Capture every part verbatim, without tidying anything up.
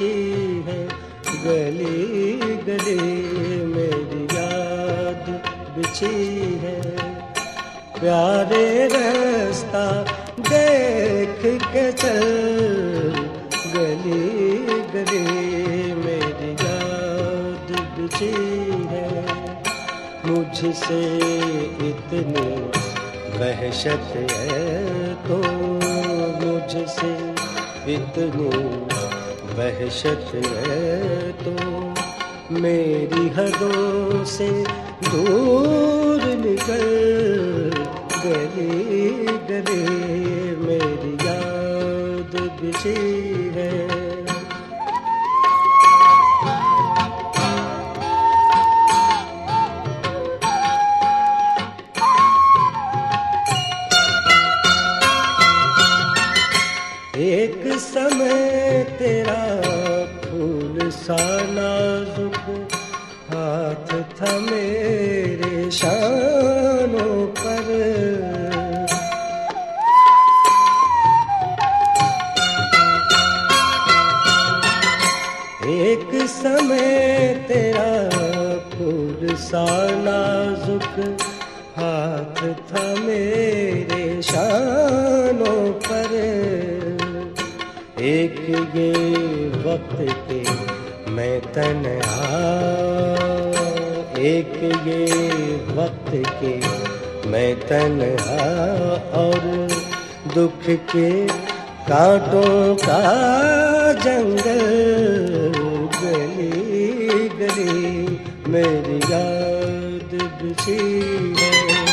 बिछी है, गली गली मेरी याद बिछी है। प्यारे रास्ता देख के चल, गली गली मेरी याद बिछी है। मुझसे इतनी वहशत है तो मुझसे इतनी वहशत है तो मेरी हदों से दूर निकल, गली गली मेरी याद बिछी है। एक समय तेरा फूल सा नाजुक हाथ था मेरे शानों पर, एक समय तेरा फूल सा नाजुक हाथ था मेरे शानों पर। एक ये वक्त के मैं तन्हा, एक ये वक्त के मैं तन्हा और दुख के कांटों का जंगल, गली गली मेरी याद बिछी है।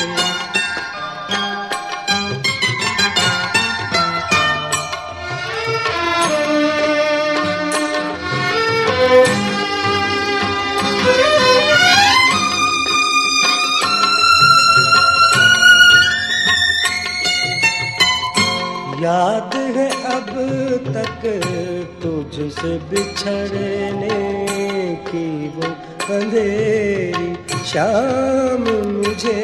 याद है अब तक तुझसे बिछड़ने की वो अंधेरी शाम मुझे,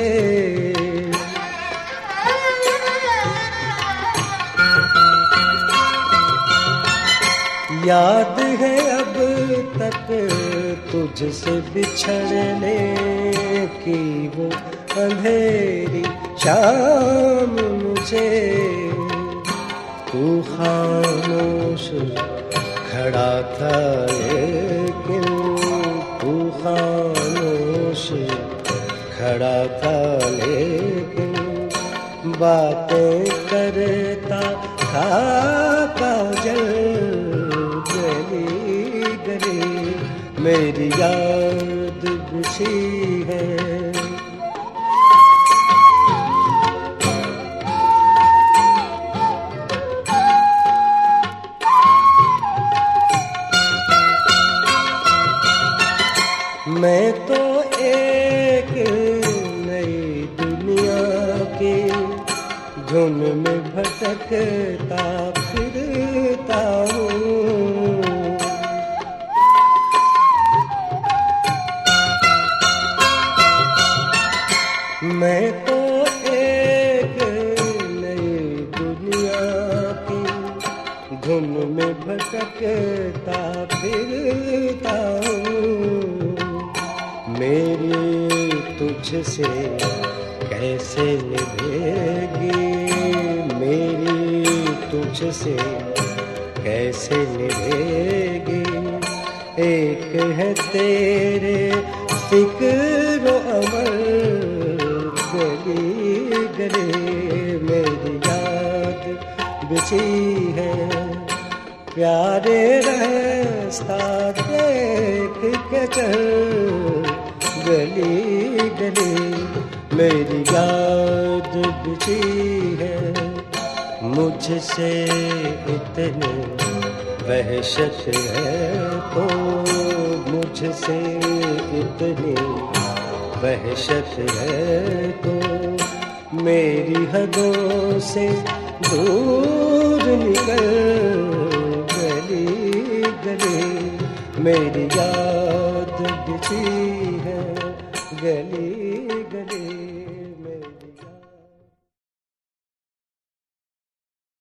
याद है अब तक तुझसे बिछड़ने की वो अंधेरी शाम मुझे। तू खामोश खड़ा था लेकिन, तू खामोश खड़ा था लेकिन बातें करता था काजल, गली गली मेरी याद बिछी है। मैं तो एक नई दुनिया की धुन में भटकता फिरता हूँ, मैं तो एक नई दुनिया की धुन में भटकता फिरता हूँ। मेरी तुझसे कैसे निभेगी, मेरी तुझसे कैसे निभेगी। एक है तेरे फिक्र अमल, गली गली मेरी याद बिछी है। प्यारे रास्ता देख के चल, गली गली मेरी याद बिछी है। मुझसे इतनी वहशत है तो मुझसे इतनी वहशत है तो मेरी हदों से दूर निकल, गली गली मेरी याद बिछी है, गली गली।